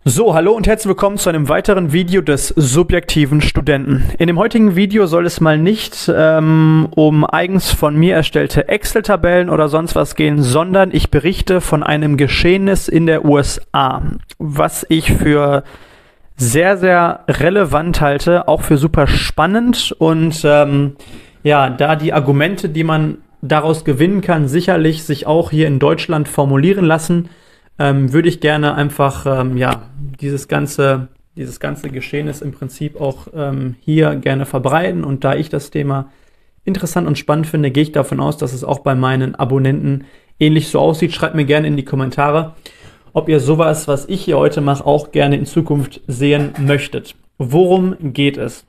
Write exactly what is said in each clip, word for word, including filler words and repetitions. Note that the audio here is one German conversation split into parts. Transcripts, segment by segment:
So, hallo und herzlich willkommen zu einem weiteren Video des subjektiven Studenten. In dem heutigen Video soll es mal nicht ähm, um eigens von mir erstellte Excel-Tabellen oder sonst was gehen, sondern ich berichte von einem Geschehnis in der U S A, was ich für sehr, sehr relevant halte, auch für super spannend und ähm, ja, da die Argumente, die man daraus gewinnen kann, sicherlich sich auch hier in Deutschland formulieren lassen, Ähm, würde ich gerne einfach ähm, ja, dieses ganze, dieses ganze Geschehnis im Prinzip auch ähm, hier gerne verbreiten. Und da ich das Thema interessant und spannend finde, gehe ich davon aus, dass es auch bei meinen Abonnenten ähnlich so aussieht. Schreibt mir gerne in die Kommentare, ob ihr sowas, was ich hier heute mache, auch gerne in Zukunft sehen möchtet. Worum geht es?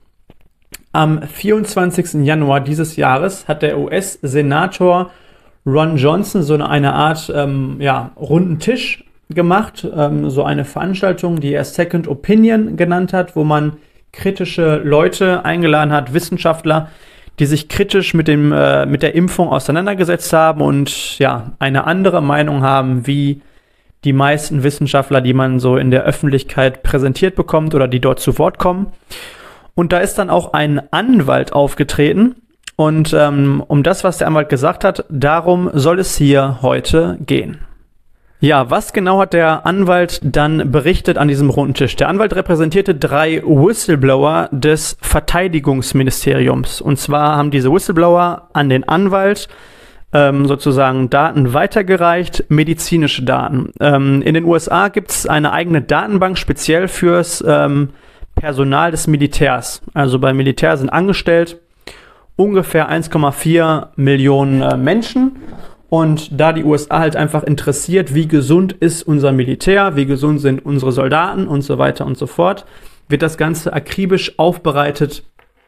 Am vierundzwanzigsten Januar dieses Jahres hat der U S-Senator Ron Johnson so eine, eine Art ähm, ja, runden Tisch gemacht, ähm, so eine Veranstaltung, die er Second Opinion genannt hat, wo man kritische Leute eingeladen hat, Wissenschaftler, die sich kritisch mit, dem, äh, mit der Impfung auseinandergesetzt haben und ja, eine andere Meinung haben, wie die meisten Wissenschaftler, die man so in der Öffentlichkeit präsentiert bekommt oder die dort zu Wort kommen. Und da ist dann auch ein Anwalt aufgetreten. Und ähm, um das, was der Anwalt gesagt hat, darum soll es hier heute gehen. Ja, was genau hat der Anwalt dann berichtet an diesem runden Tisch? Der Anwalt repräsentierte drei Whistleblower des Verteidigungsministeriums. Und zwar haben diese Whistleblower an den Anwalt ähm, sozusagen Daten weitergereicht, medizinische Daten. Ähm, in den U S A gibt es eine eigene Datenbank speziell fürs ähm, Personal des Militärs. Also beim Militär sind angestellt ungefähr eins Komma vier Millionen äh, Menschen. Und da die U S A halt einfach interessiert, wie gesund ist unser Militär, wie gesund sind unsere Soldaten und so weiter und so fort, wird das Ganze akribisch aufbereitet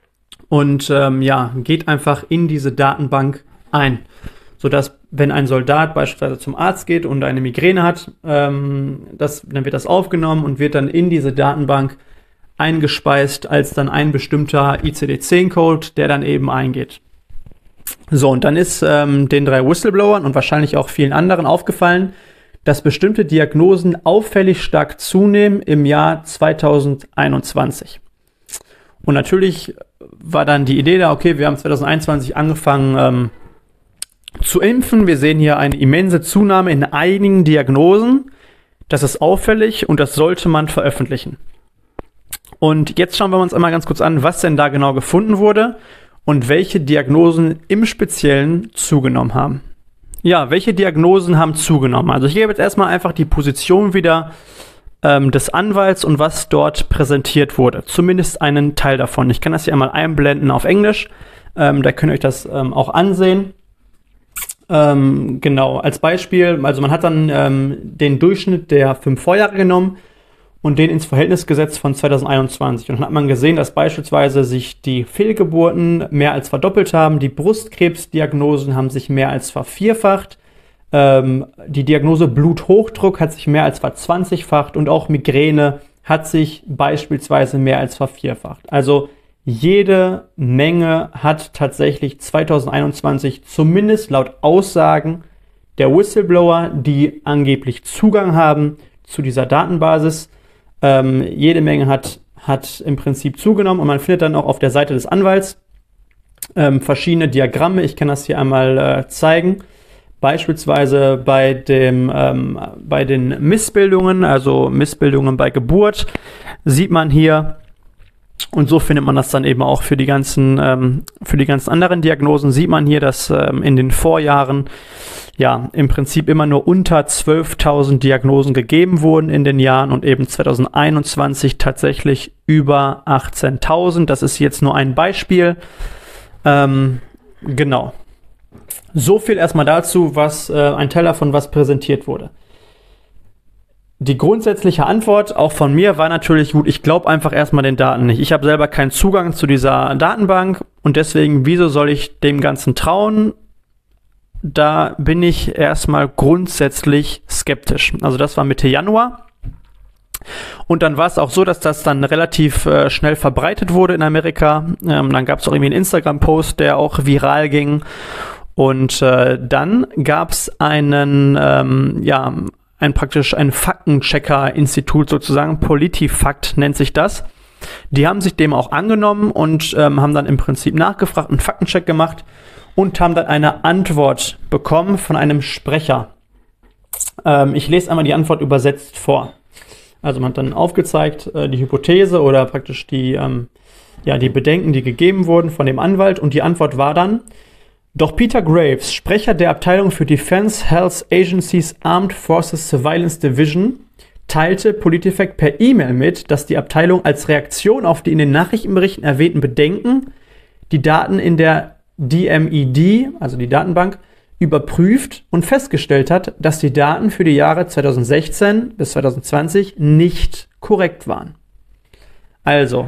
und ähm, ja, geht einfach in diese Datenbank ein. Sodass, wenn ein Soldat beispielsweise zum Arzt geht und eine Migräne hat, ähm, das, dann wird das aufgenommen und wird dann in diese Datenbank eingespeist als dann ein bestimmter I C D zehn Code, der dann eben eingeht. So, und dann ist ähm, den drei Whistleblowern und wahrscheinlich auch vielen anderen aufgefallen, dass bestimmte Diagnosen auffällig stark zunehmen im Jahr zweitausendeinundzwanzig. Und natürlich war dann die Idee da, okay, wir haben zweitausendeinundzwanzig angefangen ähm, zu impfen. Wir sehen hier eine immense Zunahme in einigen Diagnosen. Das ist auffällig und das sollte man veröffentlichen. Und jetzt schauen wir uns einmal ganz kurz an, was denn da genau gefunden wurde und welche Diagnosen im Speziellen zugenommen haben. Ja, welche Diagnosen haben zugenommen? Also ich gebe jetzt erstmal einfach die Position wieder ähm, des Anwalts und was dort präsentiert wurde. Zumindest einen Teil davon. Ich kann das hier einmal einblenden auf Englisch. Ähm, da könnt ihr euch das ähm, auch ansehen. Ähm, genau, als Beispiel, also man hat dann ähm, den Durchschnitt der fünf Vorjahre genommen und den ins Verhältnis gesetzt von zweitausendeinundzwanzig. Und dann hat man gesehen, dass beispielsweise sich die Fehlgeburten mehr als verdoppelt haben, die Brustkrebsdiagnosen haben sich mehr als vervierfacht, ähm, die Diagnose Bluthochdruck hat sich mehr als verzwanzigfacht und auch Migräne hat sich beispielsweise mehr als vervierfacht. Also jede Menge hat tatsächlich zweitausendeinundzwanzig, zumindest laut Aussagen der Whistleblower, die angeblich Zugang haben zu dieser Datenbasis, Ähm, jede Menge hat, hat im Prinzip zugenommen und man findet dann auch auf der Seite des Anwalts ähm, verschiedene Diagramme. Ich kann das hier einmal äh, zeigen. Beispielsweise bei, dem, ähm, bei den Missbildungen, also Missbildungen bei Geburt, sieht man hier, und so findet man das dann eben auch für die ganzen, ähm, für die ganzen anderen Diagnosen, sieht man hier, dass ähm, in den Vorjahren ja im Prinzip immer nur unter zwölftausend Diagnosen gegeben wurden in den Jahren und eben zweitausendeinundzwanzig tatsächlich über achtzehntausend. Das ist jetzt nur ein Beispiel. Ähm, genau. So viel erstmal dazu, was äh, ein Teil davon, was präsentiert wurde. Die grundsätzliche Antwort, auch von mir, war natürlich gut, ich glaube einfach erstmal den Daten nicht. Ich habe selber keinen Zugang zu dieser Datenbank und deswegen, wieso soll ich dem Ganzen trauen? Da bin ich erstmal grundsätzlich skeptisch. Also das war Mitte Januar. Und dann war es auch so, dass das dann relativ äh, schnell verbreitet wurde in Amerika. Ähm, dann gab es auch irgendwie einen Instagram-Post, der auch viral ging. Und äh, dann gab es einen, ähm, ja, ein praktisch ein Faktenchecker-Institut sozusagen, PolitiFact nennt sich das. Die haben sich dem auch angenommen und ähm, haben dann im Prinzip nachgefragt, einen Faktencheck gemacht und haben dann eine Antwort bekommen von einem Sprecher. Ähm, ich lese einmal die Antwort übersetzt vor. Also man hat dann aufgezeigt, äh, die Hypothese oder praktisch die, ähm, ja, die Bedenken, die gegeben wurden von dem Anwalt, und die Antwort war dann: Doch Peter Graves, Sprecher der Abteilung für Defense Health Agency's Armed Forces Surveillance Division, teilte PolitiFact per E-Mail mit, dass die Abteilung als Reaktion auf die in den Nachrichtenberichten erwähnten Bedenken die Daten in der D M E D, also die Datenbank, überprüft und festgestellt hat, dass die Daten für die Jahre zweitausendsechzehn bis zweitausendzwanzig nicht korrekt waren. Also,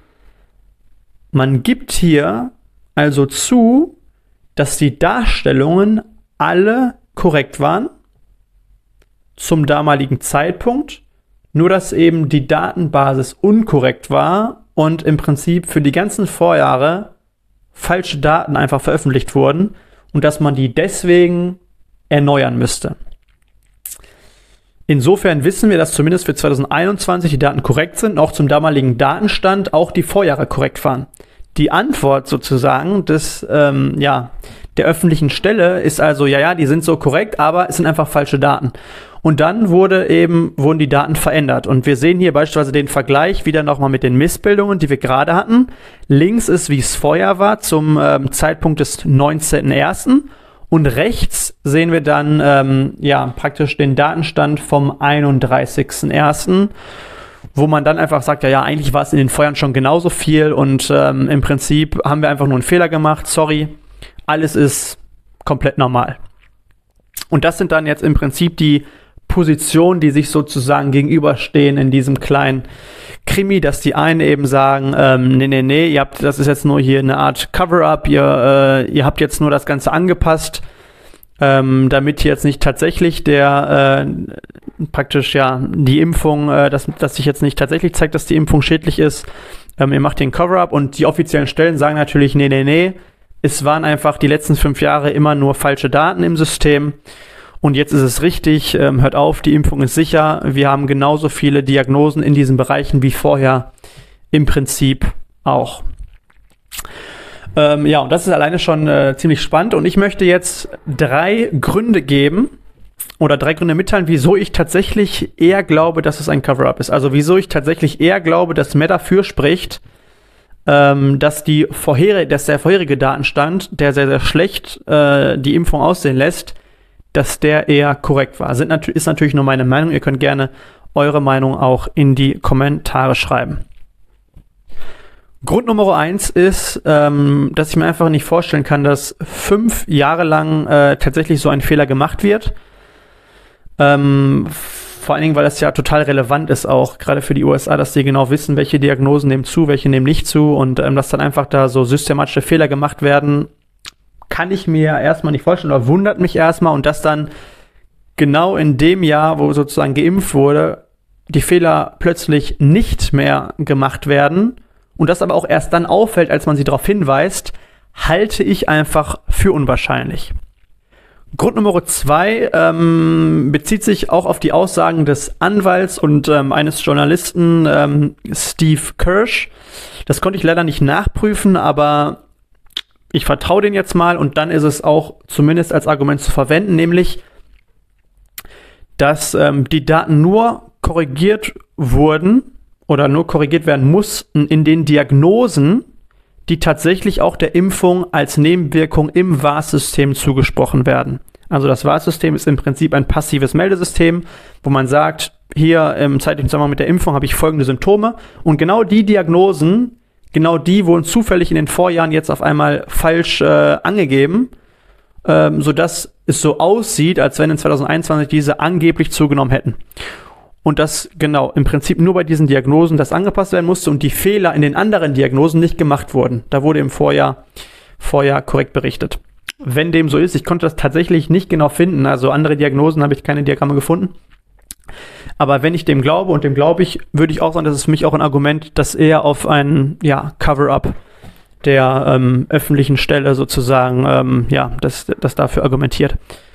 man gibt hier also zu, dass die Darstellungen alle korrekt waren zum damaligen Zeitpunkt, nur dass eben die Datenbasis unkorrekt war und im Prinzip für die ganzen Vorjahre falsche Daten einfach veröffentlicht wurden und dass man die deswegen erneuern müsste. Insofern wissen wir, dass zumindest für zweitausendeinundzwanzig die Daten korrekt sind, auch zum damaligen Datenstand auch die Vorjahre korrekt waren. Die Antwort sozusagen des, ähm, ja, der öffentlichen Stelle ist also, ja, ja, die sind so korrekt, aber es sind einfach falsche Daten. Und dann wurde eben, wurden die Daten verändert. Und wir sehen hier beispielsweise den Vergleich wieder nochmal mit den Missbildungen, die wir gerade hatten. Links ist, wie es vorher war, zum ähm, Zeitpunkt des neunzehnten ersten Und rechts sehen wir dann, ähm, ja, praktisch den Datenstand vom einunddreißigsten ersten wo man dann einfach sagt, ja, ja, eigentlich war es in den Vorjahren schon genauso viel und ähm, im Prinzip haben wir einfach nur einen Fehler gemacht, sorry, alles ist komplett normal. Und das sind dann jetzt im Prinzip die Positionen, die sich sozusagen gegenüberstehen in diesem kleinen Krimi, dass die einen eben sagen, ähm, nee, nee, nee, ihr habt, das ist jetzt nur hier eine Art Cover-up, ihr, äh, ihr habt jetzt nur das Ganze angepasst, ähm, damit hier jetzt nicht tatsächlich der, äh, praktisch, ja, die Impfung, äh, dass, dass sich jetzt nicht tatsächlich zeigt, dass die Impfung schädlich ist, ähm, ihr macht den Cover-up, und die offiziellen Stellen sagen natürlich, nee, nee, nee, es waren einfach die letzten fünf Jahre immer nur falsche Daten im System. Und jetzt ist es richtig, ähm, hört auf, die Impfung ist sicher. Wir haben genauso viele Diagnosen in diesen Bereichen wie vorher im Prinzip auch. Ähm, ja, und das ist alleine schon äh, ziemlich spannend. Und ich möchte jetzt drei Gründe geben oder drei Gründe mitteilen, wieso ich tatsächlich eher glaube, dass es ein Cover-up ist. Also wieso ich tatsächlich eher glaube, dass mehr dafür spricht, ähm, dass, die vorherige, dass der vorherige Datenstand, der sehr, sehr schlecht äh, die Impfung aussehen lässt, dass der eher korrekt war. Sind nat- ist natürlich nur meine Meinung. Ihr könnt gerne eure Meinung auch in die Kommentare schreiben. Grund Nummer eins ist, ähm, dass ich mir einfach nicht vorstellen kann, dass fünf Jahre lang äh, tatsächlich so ein Fehler gemacht wird. Ähm, vor allen Dingen, weil das ja total relevant ist auch, gerade für die U S A, dass die genau wissen, welche Diagnosen nehmen zu, welche nehmen nicht zu, und ähm, dass dann einfach da so systematische Fehler gemacht werden, kann ich mir erstmal nicht vorstellen oder wundert mich erstmal, und dass dann genau in dem Jahr, wo sozusagen geimpft wurde, die Fehler plötzlich nicht mehr gemacht werden und das aber auch erst dann auffällt, als man sie darauf hinweist, halte ich einfach für unwahrscheinlich. Grund Nummer zwei ähm, bezieht sich auch auf die Aussagen des Anwalts und ähm, eines Journalisten, ähm, Steve Kirsch. Das konnte ich leider nicht nachprüfen, aber ich vertraue den jetzt mal, und dann ist es auch zumindest als Argument zu verwenden, nämlich, dass ähm, die Daten nur korrigiert wurden oder nur korrigiert werden mussten in den Diagnosen, die tatsächlich auch der Impfung als Nebenwirkung im V A S-System zugesprochen werden. Also das V A S-System ist im Prinzip ein passives Meldesystem, wo man sagt, hier im zeitlichen Zusammenhang mit der Impfung habe ich folgende Symptome, und genau die Diagnosen, genau die wurden zufällig in den Vorjahren jetzt auf einmal falsch äh, angegeben, ähm, sodass es so aussieht, als wenn in zweitausendeinundzwanzig diese angeblich zugenommen hätten. Und das genau im Prinzip nur bei diesen Diagnosen das angepasst werden musste und die Fehler in den anderen Diagnosen nicht gemacht wurden. Da wurde im Vorjahr, Vorjahr korrekt berichtet. Wenn dem so ist, ich konnte das tatsächlich nicht genau finden, also andere Diagnosen habe ich keine Diagramme gefunden. Aber wenn ich dem glaube, und dem glaube ich, würde ich auch sagen, das ist für mich auch ein Argument, das eher auf ein, ja, Cover-up der ähm, öffentlichen Stelle sozusagen, ähm, ja, das, das dafür argumentiert.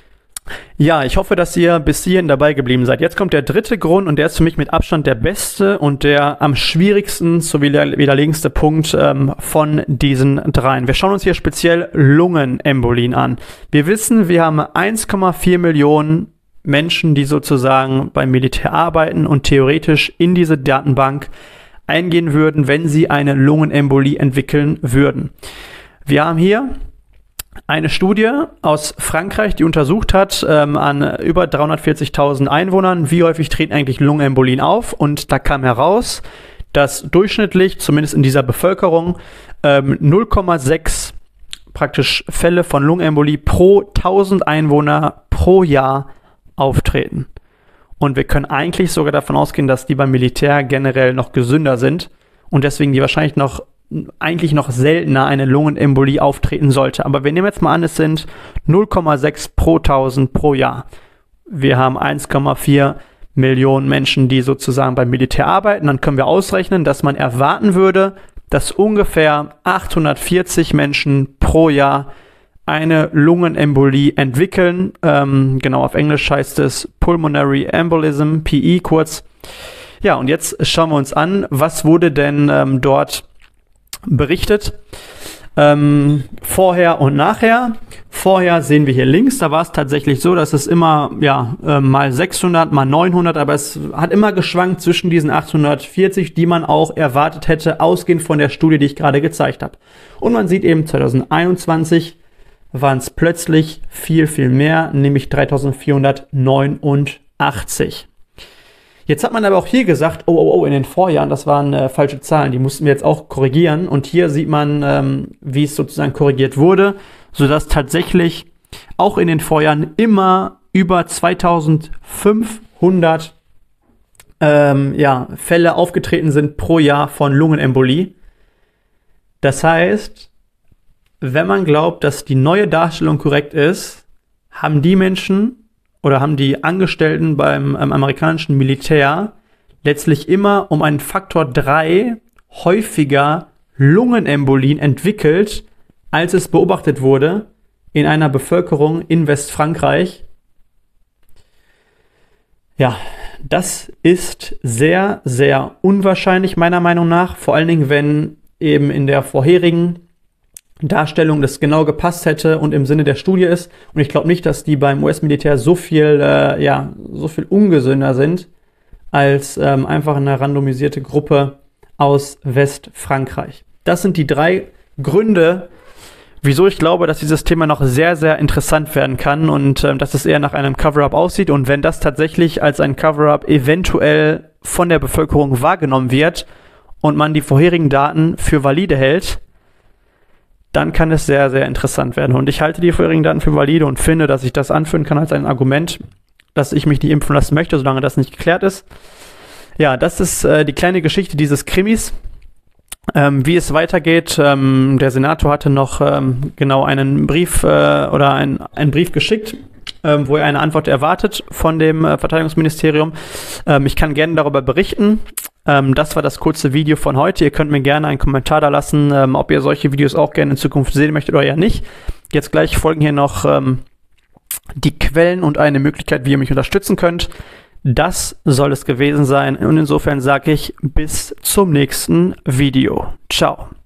Ja, ich hoffe, dass ihr bis hierhin dabei geblieben seid. Jetzt kommt der dritte Grund und der ist für mich mit Abstand der beste und der am schwierigsten sowie der widerlegenste Punkt ähm, von diesen dreien. Wir schauen uns hier speziell Lungenembolien an. Wir wissen, wir haben eins Komma vier Millionen Menschen, die sozusagen beim Militär arbeiten und theoretisch in diese Datenbank eingehen würden, wenn sie eine Lungenembolie entwickeln würden. Wir haben hier eine Studie aus Frankreich, die untersucht hat ähm, an über dreihundertvierzigtausend Einwohnern, wie häufig treten eigentlich Lungenembolien auf. Und da kam heraus, dass durchschnittlich, zumindest in dieser Bevölkerung, ähm, null Komma sechs praktisch Fälle von Lungenembolie pro tausend Einwohner pro Jahr auftreten. Und wir können eigentlich sogar davon ausgehen, dass die beim Militär generell noch gesünder sind und deswegen die wahrscheinlich noch eigentlich noch seltener eine Lungenembolie auftreten sollte. Aber wir nehmen jetzt mal an, es sind null Komma sechs pro tausend pro Jahr. Wir haben eins Komma vier Millionen Menschen, die sozusagen beim Militär arbeiten. Dann können wir ausrechnen, dass man erwarten würde, dass ungefähr achthundertvierzig Menschen pro Jahr eine Lungenembolie entwickeln. Ähm, genau, auf Englisch heißt es Pulmonary Embolism, P E kurz. Ja, und jetzt schauen wir uns an, was wurde denn ähm, dort berichtet, ähm, vorher und nachher. Vorher sehen wir hier links, da war es tatsächlich so, dass es immer ja äh, mal sechshundert, mal neunhundert, aber es hat immer geschwankt zwischen diesen achthundertvierzig, die man auch erwartet hätte, ausgehend von der Studie, die ich gerade gezeigt habe. Und man sieht eben, zwanzig einundzwanzig waren es plötzlich viel, viel mehr, nämlich dreitausendvierhundertneunundachtzig. Jetzt hat man aber auch hier gesagt, oh, oh, oh, in den Vorjahren, das waren äh, falsche Zahlen, die mussten wir jetzt auch korrigieren. Und hier sieht man, ähm, wie es sozusagen korrigiert wurde, sodass tatsächlich auch in den Vorjahren immer über zweitausendfünfhundert ähm, ja, Fälle aufgetreten sind pro Jahr von Lungenembolie. Das heißt, wenn man glaubt, dass die neue Darstellung korrekt ist, haben die Menschen oder haben die Angestellten beim ähm, amerikanischen Militär letztlich immer um einen Faktor drei häufiger Lungenembolien entwickelt, als es beobachtet wurde in einer Bevölkerung in Westfrankreich. Ja, das ist sehr, sehr unwahrscheinlich meiner Meinung nach, vor allen Dingen, wenn eben in der vorherigen Darstellung das genau gepasst hätte und im Sinne der Studie ist. Und ich glaube nicht, dass die beim U S-Militär so viel, äh, ja, so viel ungesünder sind als ähm, einfach eine randomisierte Gruppe aus Westfrankreich. Das sind die drei Gründe, wieso ich glaube, dass dieses Thema noch sehr, sehr interessant werden kann und ähm, dass es eher nach einem Cover-up aussieht. Und wenn das tatsächlich als ein Cover-up eventuell von der Bevölkerung wahrgenommen wird und man die vorherigen Daten für valide hält, dann kann es sehr, sehr interessant werden. Und ich halte die vorherigen Daten für valide und finde, dass ich das anführen kann als ein Argument, dass ich mich nicht impfen lassen möchte, solange das nicht geklärt ist. Ja, das ist äh, die kleine Geschichte dieses Krimis. Ähm, wie es weitergeht, ähm, der Senator hatte noch ähm, genau einen Brief äh, oder ein, einen Brief geschickt, ähm, wo er eine Antwort erwartet von dem äh, Verteidigungsministerium. Ähm, ich kann gerne darüber berichten. Ähm, das war das kurze Video von heute. Ihr könnt mir gerne einen Kommentar da lassen, ähm, ob ihr solche Videos auch gerne in Zukunft sehen möchtet oder ja nicht. Jetzt gleich folgen hier noch ähm, die Quellen und eine Möglichkeit, wie ihr mich unterstützen könnt. Das soll es gewesen sein und insofern sage ich bis zum nächsten Video. Ciao.